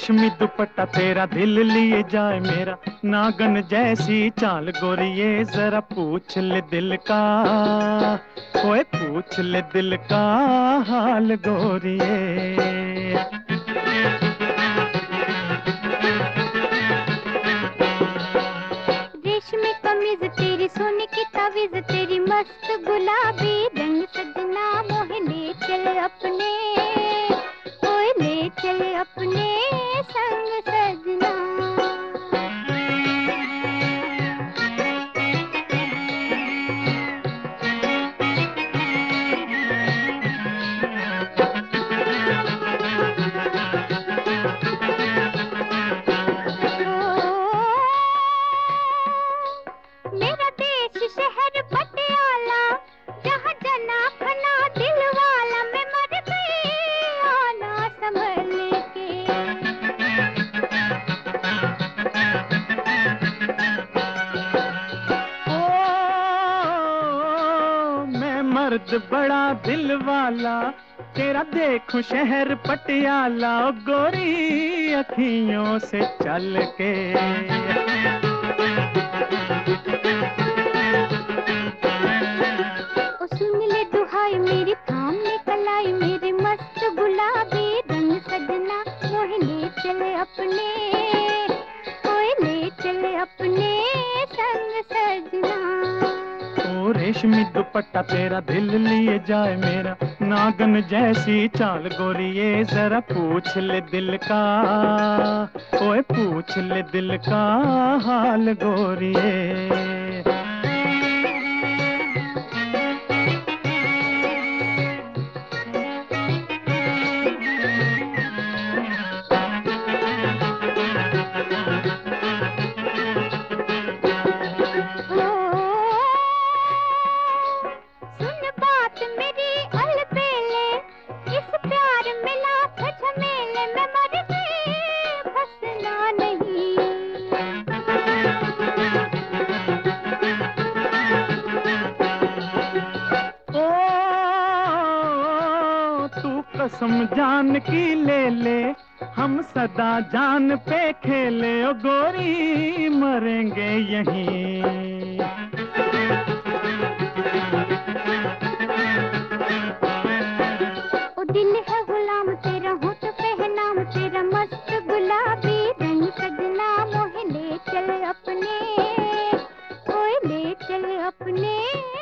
रेशमी दुपट्टा तेरा दिल लिए जाए मेरा, नागन जैसी चाल गोरिये जरा पूछ ले दिल का, ओए पूछ ले दिल का हाल गोरिये। रेशमी कमीज तेरी सोने की तावीज तेरी मस्त गुलाबी रंग सजना मोह ले चल अपने, ओए ले चल अपने संग सजना। मेरा देश शहर पटियाला, जहाँ जना खना दिल वाला, मैं मर गई आना संभल के। ओ मैं मर्द बड़ा दिल वाला, तेरा देखूं शहर पटियाला, ओ गोरी अखियों से चल के। ओ सुन ले दुहाई मेरी थाम ले कलाई, मेरे मस्त गुलाबी रंग सजना मोह ले चल अपने, ओए ले चल अपने संग सजना। ओ रेशमी दुपट्टा तेरा दिल लिए जाए मेरा, नागन जैसी चाल गोरिये जरा पूछ ले दिल का, ओए पूछ ले दिल का हाल गोरिये। सुन बात मेरी अलबेले, इस प्यार में लाख झमेले, मैं मर गई फंसना नहीं। ओ तू कसम जान की ले ले, हम सदा जान पे खेले, ओ गोरी मरेंगे यहीं। ओ दिल है गुलाम तेरा होठ पे है नाम तेरा मस्त गुलाबी रंग सजना मोह ले चल अपने, ओए ले चल अपने